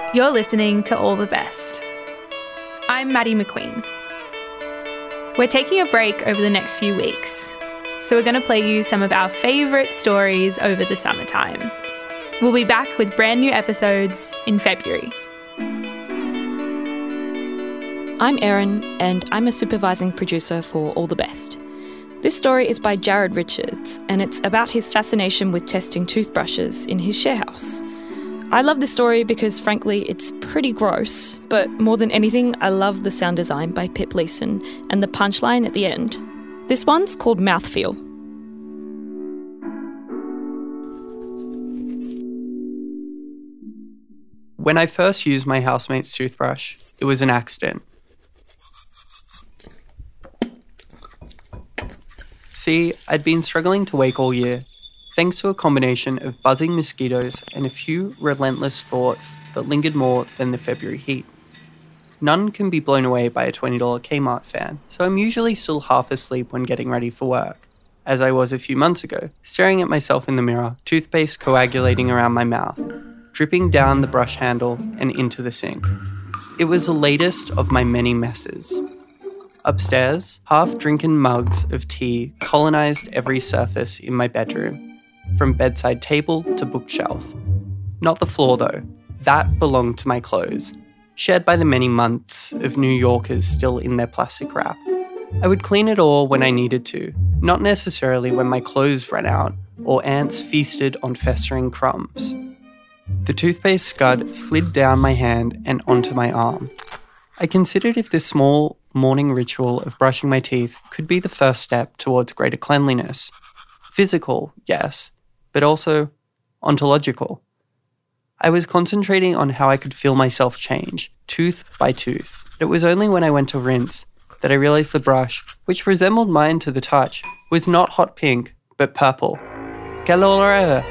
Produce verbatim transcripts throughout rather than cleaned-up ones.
You're listening to All the Best. I'm Maddie McQueen. We're taking a break over the next few weeks, so we're going to play you some of our favourite stories over the summertime. We'll be back with brand new episodes in February. I'm Erin, and I'm a supervising producer for All the Best. This story is by Jared Richards, and it's about his fascination with testing toothbrushes in his sharehouse. I love this story because, frankly, it's pretty gross, but more than anything, I love the sound design by Pip Leeson and the punchline at the end. This one's called Mouthfeel. When I first used my housemate's toothbrush, it was an accident. See, I'd been struggling to wake all year, thanks to a combination of buzzing mosquitoes and a few relentless thoughts that lingered more than the February heat. None can be blown away by a twenty dollars Kmart fan, so I'm usually still half asleep when getting ready for work, as I was a few months ago, staring at myself in the mirror, toothpaste coagulating around my mouth, dripping down the brush handle and into the sink. It was the latest of my many messes. Upstairs, half-drinking mugs of tea colonized every surface in my bedroom, from bedside table to bookshelf. Not the floor though, that belonged to my clothes, shared by the many months of New Yorkers still in their plastic wrap. I would clean it all when I needed to, not necessarily when my clothes ran out or ants feasted on festering crumbs. The toothpaste scud slid down my hand and onto my arm. I considered if this small morning ritual of brushing my teeth could be the first step towards greater cleanliness. Physical, yes, but also ontological. I was concentrating on how I could feel myself change, tooth by tooth. It was only when I went to rinse that I realized the brush, which resembled mine to the touch, was not hot pink, but purple. Quelle horreur!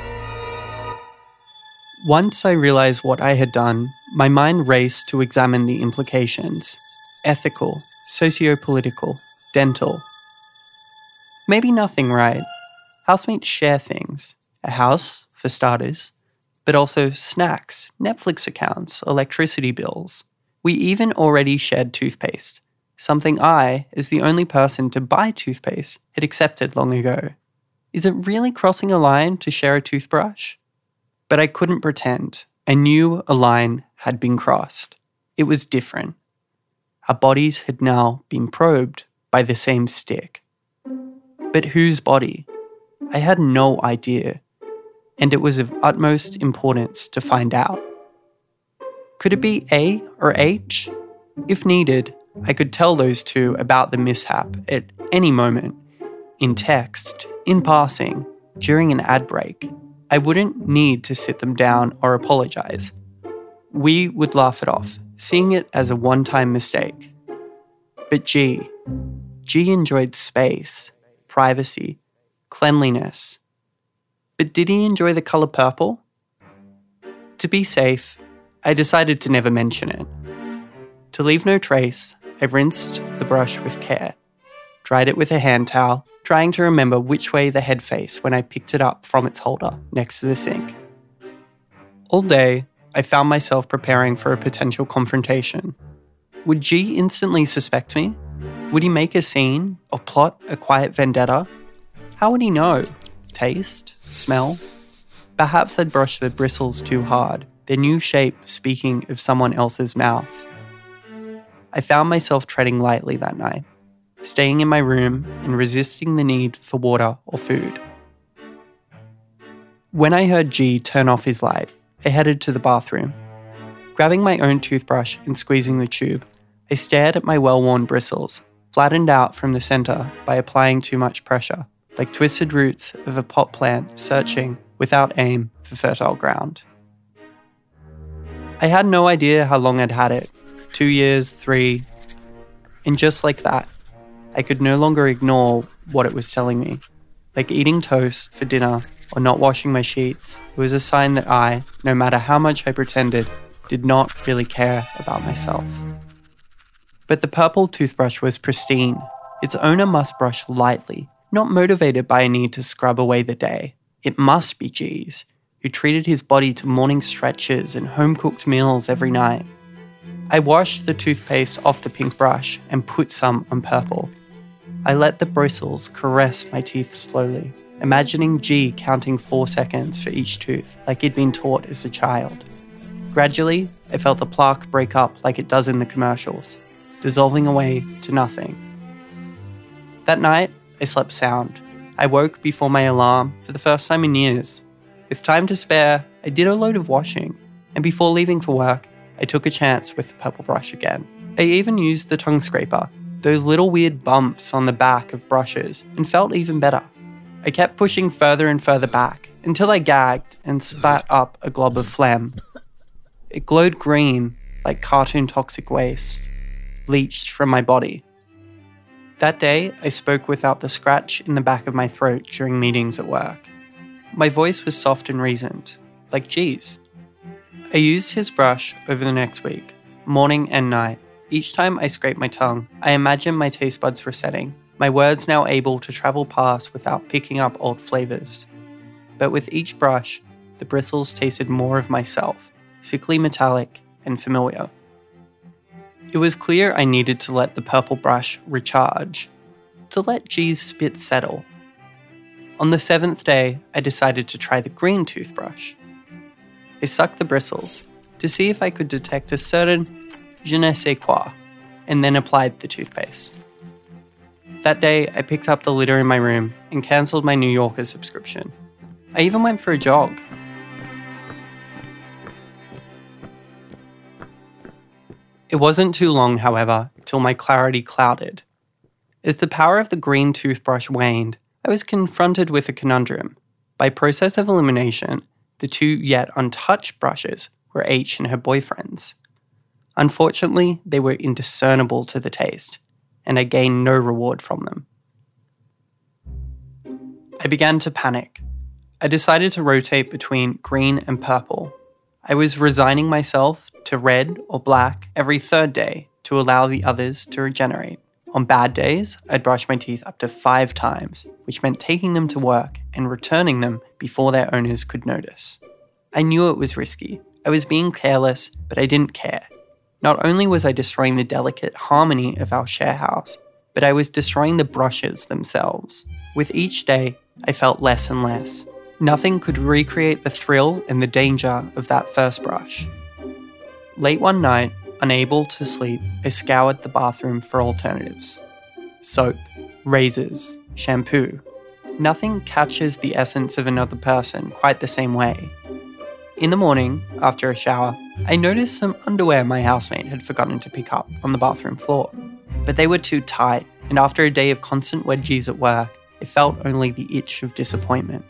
Once I realized what I had done, my mind raced to examine the implications. Ethical, socio-political, dental. Maybe nothing, right? Housemates share things. A house, for starters, but also snacks, Netflix accounts, electricity bills. We even already shared toothpaste, something I, as the only person to buy toothpaste, had accepted long ago. Is it really crossing a line to share a toothbrush? But I couldn't pretend. I knew a line had been crossed. It was different. Our bodies had now been probed by the same stick. But whose body? I had no idea, and it was of utmost importance to find out. Could it be A or H? If needed, I could tell those two about the mishap at any moment, in text, in passing, during an ad break. I wouldn't need to sit them down or apologize. We would laugh it off, seeing it as a one-time mistake. But G, G enjoyed space, privacy, cleanliness. But did he enjoy the colour purple? To be safe, I decided to never mention it. To leave no trace, I rinsed the brush with care, dried it with a hand towel, trying to remember which way the head faced when I picked it up from its holder next to the sink. All day, I found myself preparing for a potential confrontation. Would G instantly suspect me? Would he make a scene or plot a quiet vendetta? How would he know? Taste? Smell? Perhaps I'd brushed the bristles too hard, their new shape speaking of someone else's mouth. I found myself treading lightly that night, staying in my room and resisting the need for water or food. When I heard G turn off his light, I headed to the bathroom. Grabbing my own toothbrush and squeezing the tube, I stared at my well-worn bristles, flattened out from the centre by applying too much pressure, like twisted roots of a pot plant searching, without aim, for fertile ground. I had no idea how long I'd had it. Two years, three. And just like that, I could no longer ignore what it was telling me. Like eating toast for dinner or not washing my sheets, it was a sign that I, no matter how much I pretended, did not really care about myself. But the purple toothbrush was pristine. Its owner must brush lightly, not motivated by a need to scrub away the day. It must be G's. who treated his body to morning stretches and home-cooked meals every night. I washed the toothpaste off the pink brush and put some on purple. I let the bristles caress my teeth slowly, imagining G counting four seconds for each tooth like he'd been taught as a child. Gradually, I felt the plaque break up like it does in the commercials, dissolving away to nothing. That night, I slept sound. I woke before my alarm for the first time in years. With time to spare, I did a load of washing, and before leaving for work, I took a chance with the purple brush again. I even used the tongue scraper, those little weird bumps on the back of brushes, and felt even better. I kept pushing further and further back until I gagged and spat up a glob of phlegm. It glowed green like cartoon toxic waste, leached from my body. That day, I spoke without the scratch in the back of my throat during meetings at work. My voice was soft and reasoned, like G's. I used his brush over the next week, morning and night. Each time I scraped my tongue, I imagined my taste buds resetting, my words now able to travel past without picking up old flavors. But with each brush, the bristles tasted more of myself, sickly metallic and familiar. It was clear I needed to let the purple brush recharge, to let G's spit settle. On the seventh day, I decided to try the green toothbrush. I sucked the bristles to see if I could detect a certain je ne sais quoi, and then applied the toothpaste. That day, I picked up the litter in my room and cancelled my New Yorker subscription. I even went for a jog. It wasn't too long, however, till my clarity clouded. As the power of the green toothbrush waned, I was confronted with a conundrum. By process of elimination, the two yet untouched brushes were H and her boyfriend's. Unfortunately, they were indiscernible to the taste, and I gained no reward from them. I began to panic. I decided to rotate between green and purple. I was resigning myself to red or black every third day to allow the others to regenerate. On bad days, I'd brush my teeth up to five times, which meant taking them to work and returning them before their owners could notice. I knew it was risky. I was being careless, but I didn't care. Not only was I destroying the delicate harmony of our share house, but I was destroying the brushes themselves. With each day, I felt less and less. Nothing could recreate the thrill and the danger of that first brush. Late one night, unable to sleep, I scoured the bathroom for alternatives. Soap, razors, shampoo. Nothing catches the essence of another person quite the same way. In the morning, after a shower, I noticed some underwear my housemate had forgotten to pick up on the bathroom floor. But they were too tight, and after a day of constant wedgies at work, I felt only the itch of disappointment.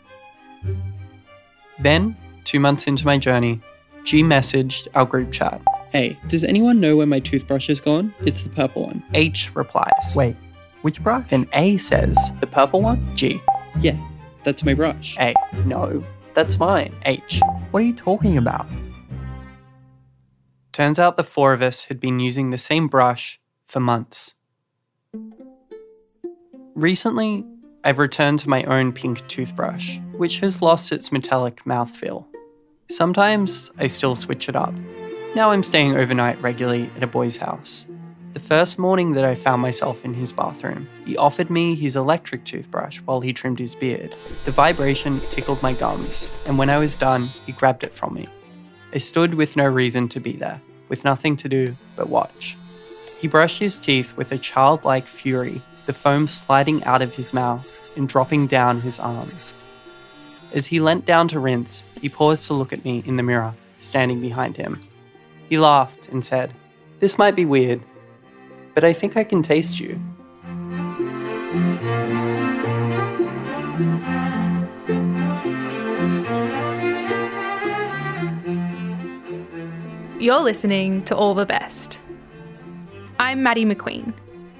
Then, two months into my journey, G messaged our group chat. Hey, does anyone know where my toothbrush has gone? It's the purple one. H replies. Wait, which brush? Then A says, the purple one? G. Yeah, that's my brush. A. No, that's mine. H. What are you talking about? Turns out the four of us had been using the same brush for months. Recently, I've returned to my own pink toothbrush, which has lost its metallic mouthfeel. Sometimes I still switch it up. Now I'm staying overnight regularly at a boy's house. The first morning that I found myself in his bathroom, he offered me his electric toothbrush while he trimmed his beard. The vibration tickled my gums, and when I was done, he grabbed it from me. I stood with no reason to be there, with nothing to do but watch. He brushed his teeth with a childlike fury, the foam sliding out of his mouth and dropping down his arms. As he leant down to rinse, he paused to look at me in the mirror, standing behind him. He laughed and said, "This might be weird, but I think I can taste you." You're listening to All the Best. I'm Maddie McQueen.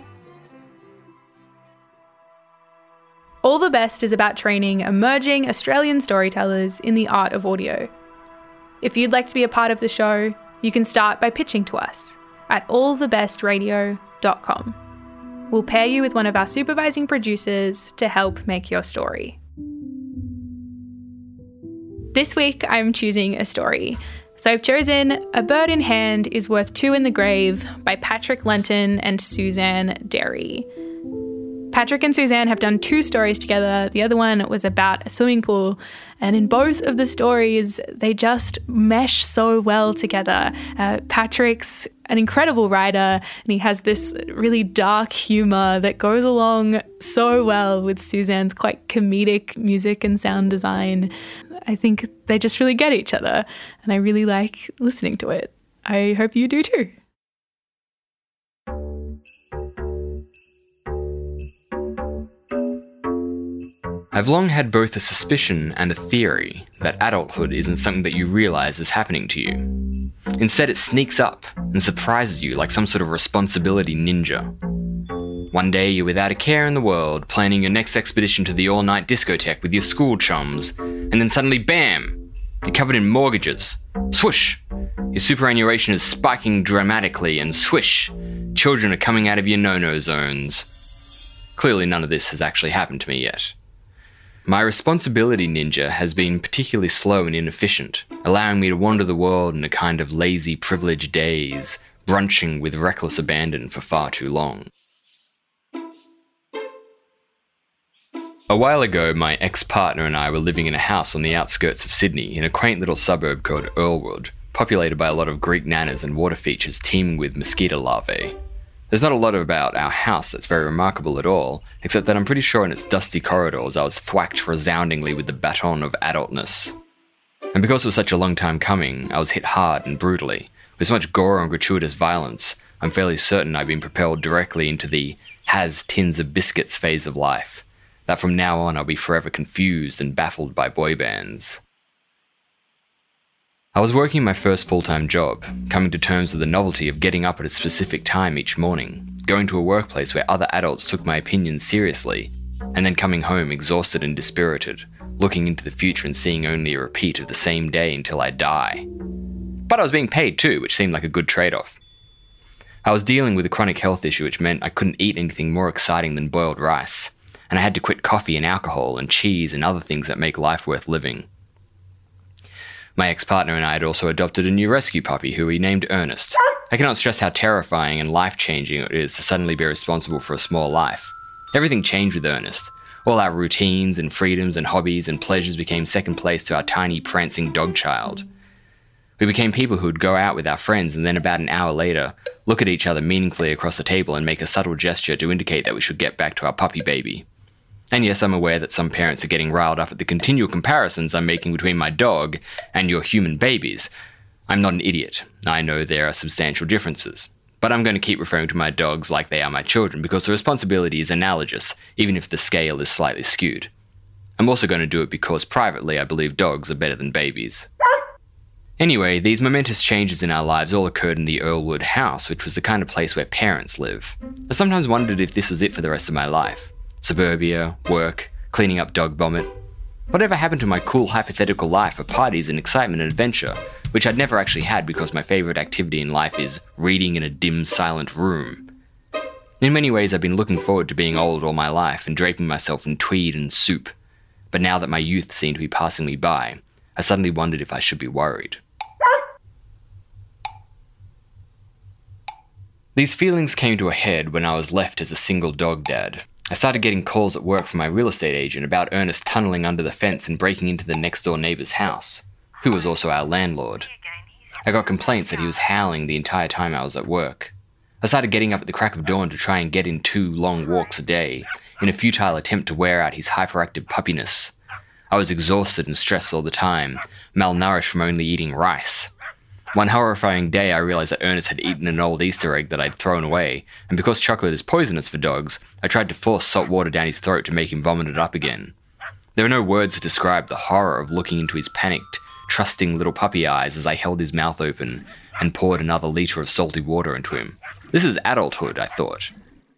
All the Best is about training emerging Australian storytellers in the art of audio. If you'd like to be a part of the show, you can start by pitching to us at all the best radio dot com. We'll pair you with one of our supervising producers to help make your story. This week I'm choosing a story. So I've chosen A Bird in Hand is Worth Two in the Grave by Patrick Lenton and Suzanne Derry. Patrick and Suzanne have done two stories together. The other one was about a swimming pool. And in both of the stories, they just mesh so well together. Uh, Patrick's an incredible writer, and he has this really dark humour that goes along so well with Suzanne's quite comedic music and sound design. I think they just really get each other, and I really like listening to it. I hope you do too. I've long had both a suspicion and a theory that adulthood isn't something that you realise is happening to you. Instead, it sneaks up and surprises you like some sort of responsibility ninja. One day you're without a care in the world, planning your next expedition to the all-night discotheque with your school chums, and then suddenly, bam! You're covered in mortgages. Swoosh! Your superannuation is spiking dramatically, and swish! Children are coming out of your no-no zones. Clearly none of this has actually happened to me yet. My responsibility ninja has been particularly slow and inefficient, allowing me to wander the world in a kind of lazy privileged daze, brunching with reckless abandon for far too long. A while ago, my ex-partner and I were living in a house on the outskirts of Sydney in a quaint little suburb called Earlwood, populated by a lot of Greek nanas and water features teeming with mosquito larvae. There's not a lot about our house that's very remarkable at all, except that I'm pretty sure in its dusty corridors I was thwacked resoundingly with the baton of adultness. And because it was such a long time coming, I was hit hard and brutally. With so much gore and gratuitous violence, I'm fairly certain I've been propelled directly into the has tins of biscuits phase of life, that from now on I'll be forever confused and baffled by boy bands. I was working my first full-time job, coming to terms with the novelty of getting up at a specific time each morning, going to a workplace where other adults took my opinions seriously, and then coming home exhausted and dispirited, looking into the future and seeing only a repeat of the same day until I die. But I was being paid too, which seemed like a good trade-off. I was dealing with a chronic health issue which meant I couldn't eat anything more exciting than boiled rice, and I had to quit coffee and alcohol and cheese and other things that make life worth living. My ex-partner and I had also adopted a new rescue puppy who we named Ernest. I cannot stress how terrifying and life-changing it is to suddenly be responsible for a small life. Everything changed with Ernest. All our routines and freedoms and hobbies and pleasures became second place to our tiny prancing dog child. We became people who would go out with our friends and then about an hour later, look at each other meaningfully across the table and make a subtle gesture to indicate that we should get back to our puppy baby. And yes, I'm aware that some parents are getting riled up at the continual comparisons I'm making between my dog and your human babies. I'm not an idiot. I know there are substantial differences. But I'm going to keep referring to my dogs like they are my children because the responsibility is analogous, even if the scale is slightly skewed. I'm also going to do it because privately I believe dogs are better than babies. Anyway, these momentous changes in our lives all occurred in the Earlwood house, which was the kind of place where parents live. I sometimes wondered if this was it for the rest of my life. Suburbia, work, cleaning up dog vomit. Whatever happened to my cool hypothetical life of parties and excitement and adventure, which I'd never actually had because my favourite activity in life is reading in a dim, silent room. In many ways I've been looking forward to being old all my life and draping myself in tweed and soup. But now that my youth seemed to be passing me by, I suddenly wondered if I should be worried. These feelings came to a head when I was left as a single dog dad. I started getting calls at work from my real estate agent about Ernest tunneling under the fence and breaking into the next door neighbour's house, who was also our landlord. I got complaints that he was howling the entire time I was at work. I started getting up at the crack of dawn to try and get in two long walks a day, in a futile attempt to wear out his hyperactive puppiness. I was exhausted and stressed all the time, malnourished from only eating rice. One horrifying day I realized that Ernest had eaten an old Easter egg that I'd thrown away, and because chocolate is poisonous for dogs, I tried to force salt water down his throat to make him vomit it up again. There are no words to describe the horror of looking into his panicked, trusting little puppy eyes as I held his mouth open and poured another litre of salty water into him. This is adulthood, I thought.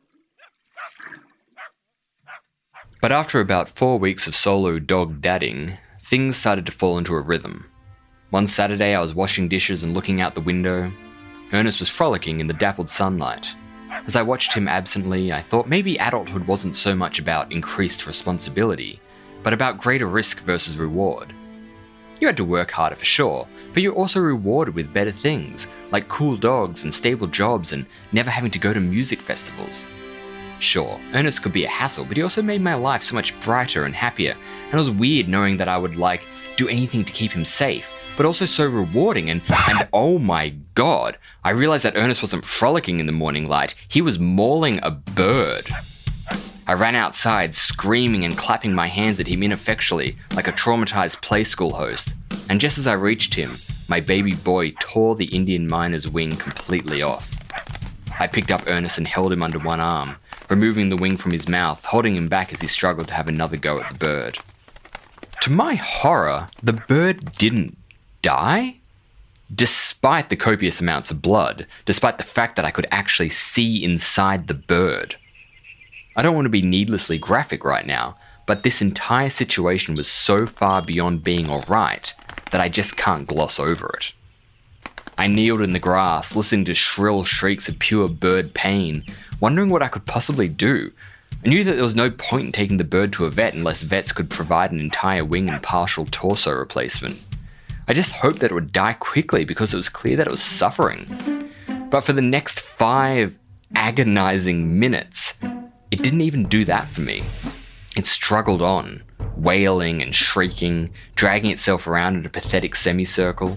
But after about four weeks of solo dog dadding, things started to fall into a rhythm. One Saturday I was washing dishes and looking out the window. Ernest was frolicking in the dappled sunlight. As I watched him absently, I thought maybe adulthood wasn't so much about increased responsibility, but about greater risk versus reward. You had to work harder for sure, but you're also rewarded with better things, like cool dogs and stable jobs and never having to go to music festivals. Sure, Ernest could be a hassle, but he also made my life so much brighter and happier, and it was weird knowing that I would, like, do anything to keep him safe, but also so rewarding, and, and oh my god, I realized that Ernest wasn't frolicking in the morning light, he was mauling a bird. I ran outside, screaming and clapping my hands at him ineffectually, like a traumatized play school host, and just as I reached him, my baby boy tore the Indian miner's wing completely off. I picked up Ernest and held him under one arm, removing the wing from his mouth, holding him back as he struggled to have another go at the bird. To my horror, the bird didn't die? Despite the copious amounts of blood, despite the fact that I could actually see inside the bird. I don't want to be needlessly graphic right now, but this entire situation was so far beyond being alright that I just can't gloss over it. I kneeled in the grass, listening to shrill shrieks of pure bird pain, wondering what I could possibly do. I knew that there was no point in taking the bird to a vet unless vets could provide an entire wing and partial torso replacement. I just hoped that it would die quickly because it was clear that it was suffering. But for the next five agonizing minutes, it didn't even do that for me. It struggled on, wailing and shrieking, dragging itself around in a pathetic semicircle.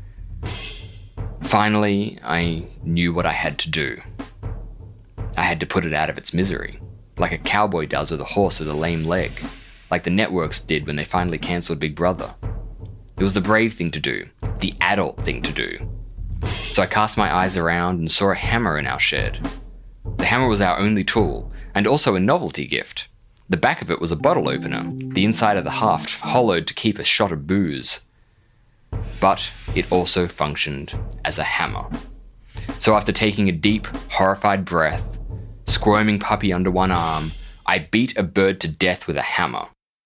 Finally, I knew what I had to do. I had to put it out of its misery, like a cowboy does with a horse with a lame leg, like the networks did when they finally cancelled Big Brother. It was the brave thing to do, the adult thing to do. So I cast my eyes around and saw a hammer in our shed. The hammer was our only tool, and also a novelty gift. The back of it was a bottle opener, the inside of the haft hollowed to keep a shot of booze. But it also functioned as a hammer. So after taking a deep, horrified breath, squirming puppy under one arm, I beat a bird to death with a hammer.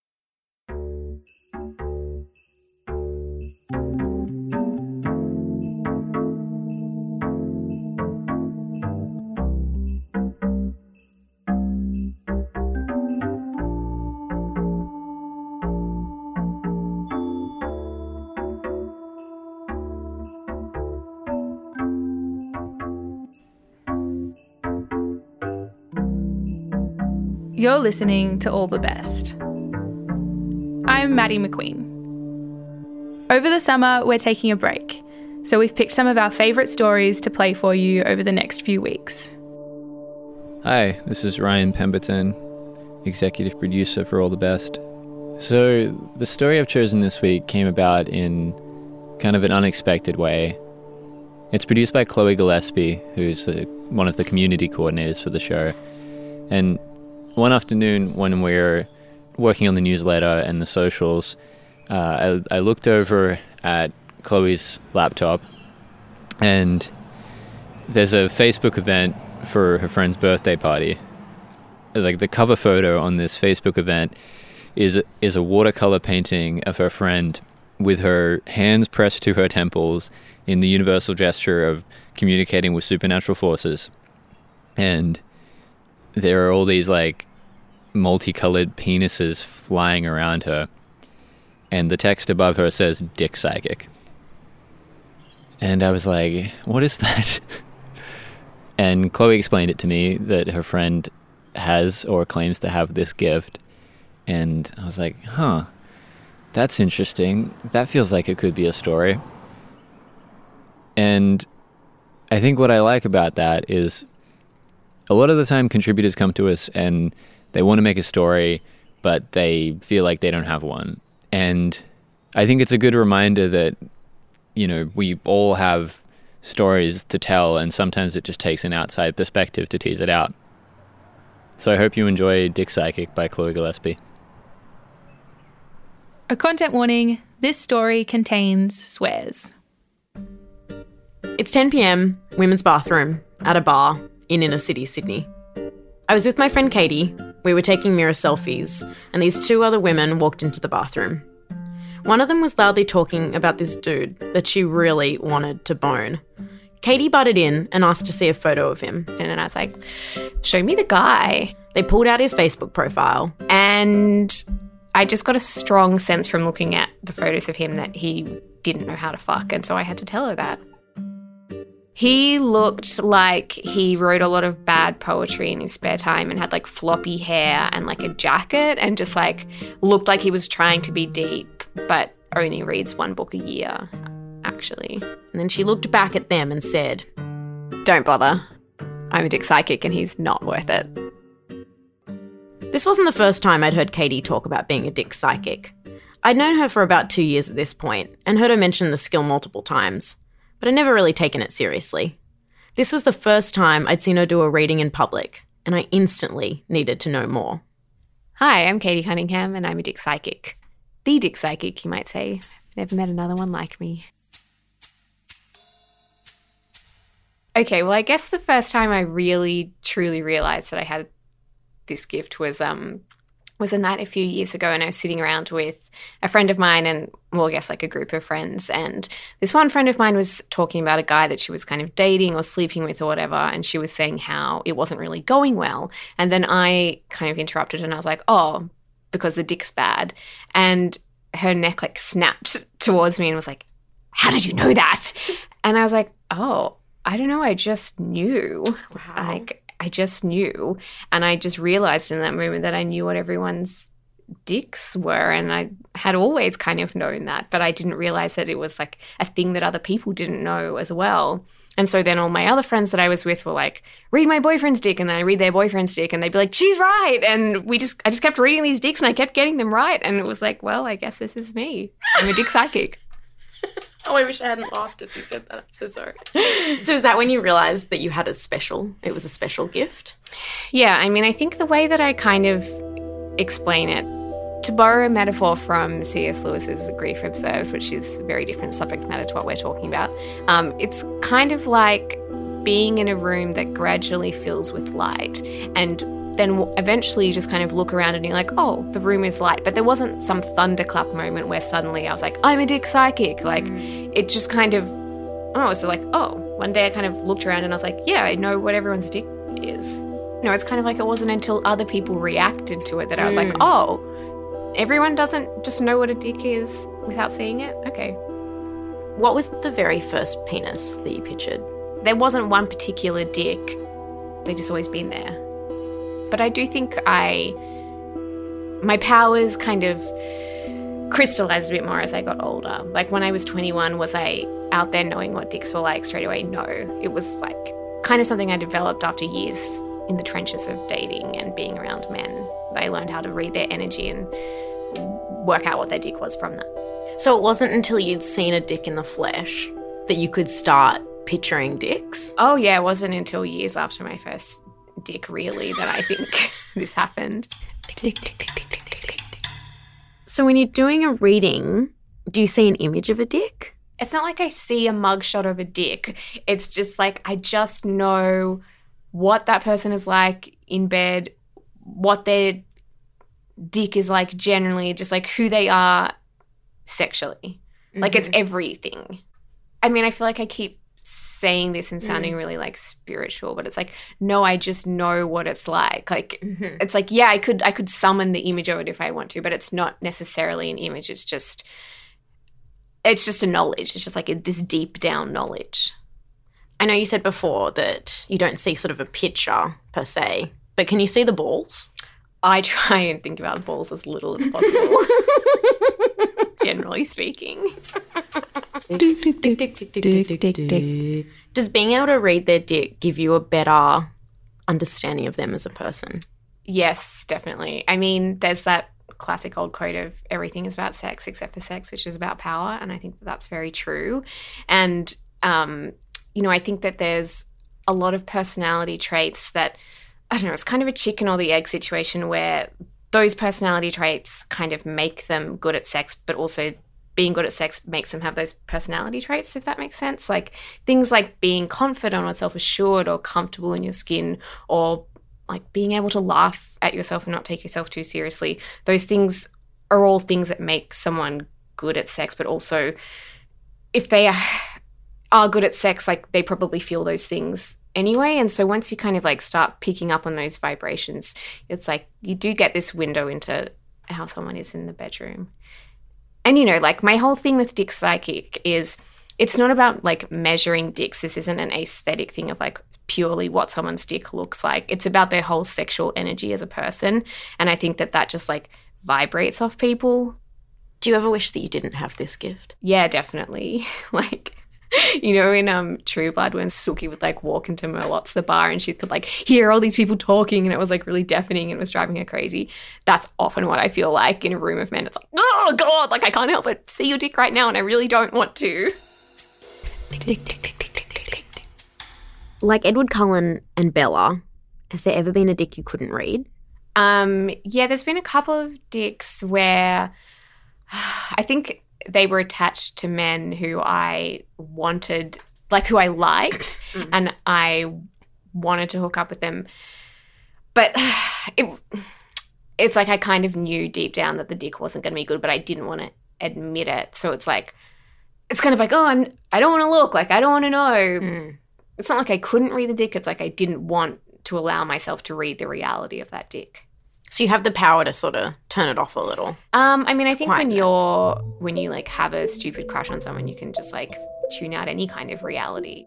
You're listening to All the Best. I'm Maddie McQueen. Over the summer, we're taking a break, so we've picked some of our favourite stories to play for you over the next few weeks. Hi, this is Ryan Pemberton, executive producer for All the Best. So the story I've chosen this week came about in kind of an unexpected way. It's produced by Chloe Gillespie, who's the, one of the community coordinators for the show. And one afternoon when we were working on the newsletter and the socials, uh, I, I looked over at Chloe's laptop, and there's a Facebook event for her friend's birthday party. Like, the cover photo on this Facebook event is is a watercolor painting of her friend with her hands pressed to her temples in the universal gesture of communicating with supernatural forces. And there are all these, like, multicolored penises flying around her. And the text above her says, "Dick Psychic." And I was like, what is that? And Chloe explained it to me, that her friend has or claims to have this gift. And I was like, huh, that's interesting. That feels like it could be a story. And I think what I like about that is a lot of the time contributors come to us and they want to make a story, but they feel like they don't have one. And I think it's a good reminder that, you know, we all have stories to tell, and sometimes it just takes an outside perspective to tease it out. So I hope you enjoy Dick Psychic by Chloe Gillespie. A content warning, this story contains swears. It's ten p.m, women's bathroom, at a bar in inner city Sydney. I was with my friend Katie. We were taking mirror selfies, and these two other women walked into the bathroom. One of them was loudly talking about this dude that she really wanted to bone. Katie butted in and asked to see a photo of him. And then I was like, show me the guy. They pulled out his Facebook profile. And I just got a strong sense from looking at the photos of him that he didn't know how to fuck, and so I had to tell her that. He looked like he wrote a lot of bad poetry in his spare time and had like floppy hair and like a jacket and just like looked like he was trying to be deep but only reads one book a year, actually. And then she looked back at them and said, "Don't bother. I'm a dick psychic and he's not worth it." This wasn't the first time I'd heard Katie talk about being a dick psychic. I'd known her for about two years at this point and heard her mention the skill multiple times, but I'd never really taken it seriously. This was the first time I'd seen her do a reading in public, and I instantly needed to know more. Hi, I'm Katie Cunningham and I'm a dick psychic. The dick psychic, you might say. I've never met another one like me. Okay, well, I guess the first time I really, truly realised that I had this gift was um was a night a few years ago, and I was sitting around with a friend of mine and, well, I guess like a group of friends, and this one friend of mine was talking about a guy that she was kind of dating or sleeping with or whatever, and she was saying how it wasn't really going well, and then I kind of interrupted and I was like, oh, because the dick's bad, and her neck like snapped towards me and was like, how did you know that? And I was like, oh, I don't know, I just knew. Wow. Like, I just knew, and I just realised in that moment that I knew what everyone's dicks were, and I had always kind of known that, but I didn't realise that it was like a thing that other people didn't know as well. And so then all my other friends that I was with were like, read my boyfriend's dick, and then I read their boyfriend's dick, and they'd be like, she's right, and we just I just kept reading these dicks and I kept getting them right, and it was like, well, I guess this is me. I'm a dick psychic. Oh, I wish I hadn't laughed as you said that. I'm so sorry. So is that when you realised that you had a special, it was a special gift? Yeah, I mean, I think the way that I kind of explain it, to borrow a metaphor from C S Lewis's Grief Observed, which is a very different subject matter to what we're talking about, um, it's kind of like being in a room that gradually fills with light, and then eventually you just kind of look around and you're like, oh, the room is light. But there wasn't some thunderclap moment where suddenly I was like, I'm a dick psychic. Like, mm. it just kind of, oh, so like, oh, one day I kind of looked around and I was like, yeah, I know what everyone's dick is. You know, it's kind of like it wasn't until other people reacted to it that I was mm. like, oh, everyone doesn't just know what a dick is without seeing it? Okay. What was the very first penis that you pictured? There wasn't one particular dick. They'd just always been there. But I do think I, my powers kind of crystallized a bit more as I got older. Like when I was twenty-one, was I out there knowing what dicks were like straight away? No. It was like kind of something I developed after years in the trenches of dating and being around men. I learned how to read their energy and work out what their dick was from that. So it wasn't until you'd seen a dick in the flesh that you could start picturing dicks? Oh yeah, it wasn't until years after my first dick, really, that I think this happened. Dick, dick, dick, dick, dick, dick, dick. So when you're doing a reading, do you see an image of a dick? It's not like I see a mugshot of a dick. It's just like I just know what that person is like in bed, what their dick is like generally, just like who they are sexually. Mm-hmm. Like it's everything. I mean, I feel like I keep saying this and sounding mm. really like spiritual, but it's like, no, I just know what it's like. Like mm-hmm. it's like, yeah, I could I could summon the image of it if I want to, but it's not necessarily an image. It's just it's just a knowledge. It's just like a, this deep down knowledge. I know you said before that you don't see sort of a picture per se, but can you see the balls? I try and think about balls as little as possible, generally speaking. Dick, dick, dick, dick, dick, dick, dick, dick. Does being able to read their dick give you a better understanding of them as a person? Yes, definitely. I mean, there's that classic old quote of everything is about sex except for sex, which is about power, and I think that that's very true. And, um, you know, I think that there's a lot of personality traits that, I don't know, it's kind of a chicken or the egg situation where those personality traits kind of make them good at sex, but also being good at sex makes them have those personality traits, if that makes sense. Like things like being confident or self-assured or comfortable in your skin, or like being able to laugh at yourself and not take yourself too seriously. Those things are all things that make someone good at sex, but also if they are, are good at sex, like they probably feel those things anyway. And so once you kind of like start picking up on those vibrations, it's like you do get this window into how someone is in the bedroom. And, you know, like my whole thing with Dick Psychic is it's not about like measuring dicks. This isn't an aesthetic thing of like purely what someone's dick looks like. It's about their whole sexual energy as a person. And I think that that just like vibrates off people. Do you ever wish that you didn't have this gift? Yeah, definitely. Like, you know, in um True Blood when Sookie would like walk into Merlot's, the bar, and she could like hear all these people talking and it was like really deafening and it was driving her crazy. That's often what I feel like in a room of men. It's like, oh God, like I can't help but see your dick right now and I really don't want to. Tick, tick, tick, tick, tick, tick, tick, tick. Like Edward Cullen and Bella, has there ever been a dick you couldn't read? Um, yeah, there's been a couple of dicks where I think they were attached to men who I wanted, like who I liked, mm. and I wanted to hook up with them. But it, it's like I kind of knew deep down that the dick wasn't going to be good, but I didn't want to admit it. So it's like, it's kind of like, oh, I'm, I don't want to look, like I don't want to know. Mm. It's not like I couldn't read the dick. It's like I didn't want to allow myself to read the reality of that dick. So you have the power to sort of turn it off a little. Um, I mean, I think Quite when no. you're, when you like have a stupid crush on someone, you can just like tune out any kind of reality.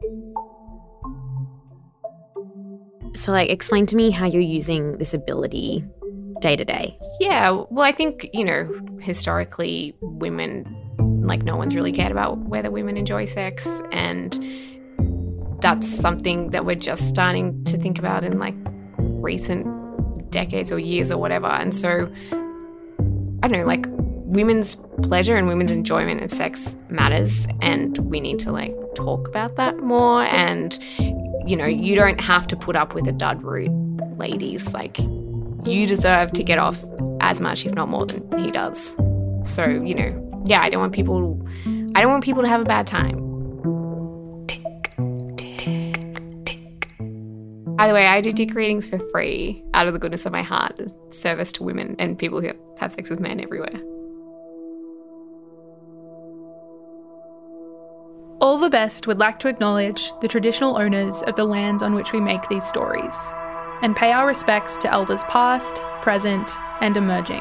So like explain to me how you're using this ability day to day. Yeah, well, I think, you know, historically women, like no one's really cared about whether women enjoy sex, and that's something that we're just starting to think about in like recent decades or years or whatever. And so, I don't know, like women's pleasure and women's enjoyment of sex matters, and we need to like talk about that more. And, you know, you don't have to put up with a dud root, ladies. Like, you deserve to get off as much, if not more, than he does. So, you know, yeah, I don't want people, I don't want people to have a bad time. By the way, I do dick readings for free out of the goodness of my heart, as service to women and people who have sex with men everywhere. All the Best would like to acknowledge the traditional owners of the lands on which we make these stories, and pay our respects to elders past, present, and emerging.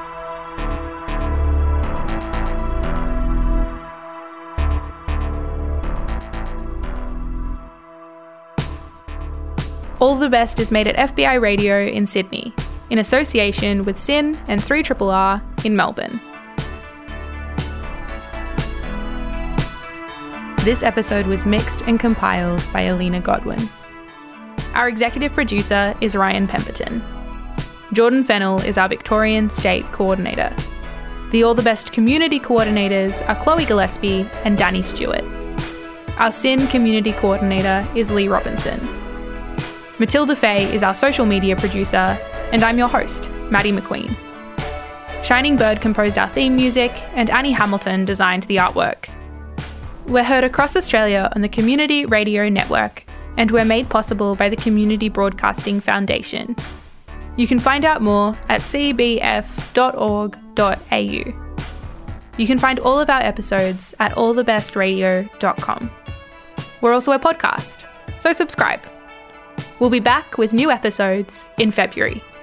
All the Best is made at F B I Radio in Sydney, in association with S Y N and three R R R in Melbourne. This episode was mixed and compiled by Alina Godwin. Our executive producer is Ryan Pemberton. Jordan Fennell is our Victorian State Coordinator. The All the Best community coordinators are Chloe Gillespie and Danny Stewart. Our S Y N community coordinator is Lee Robinson. Matilda Fay is our social media producer, and I'm your host, Maddie McQueen. Shining Bird composed our theme music, and Annie Hamilton designed the artwork. We're heard across Australia on the Community Radio Network, and we're made possible by the Community Broadcasting Foundation. You can find out more at c b f dot org dot a u. You can find all of our episodes at all the best radio dot com. We're also a podcast, so subscribe. We'll be back with new episodes in February.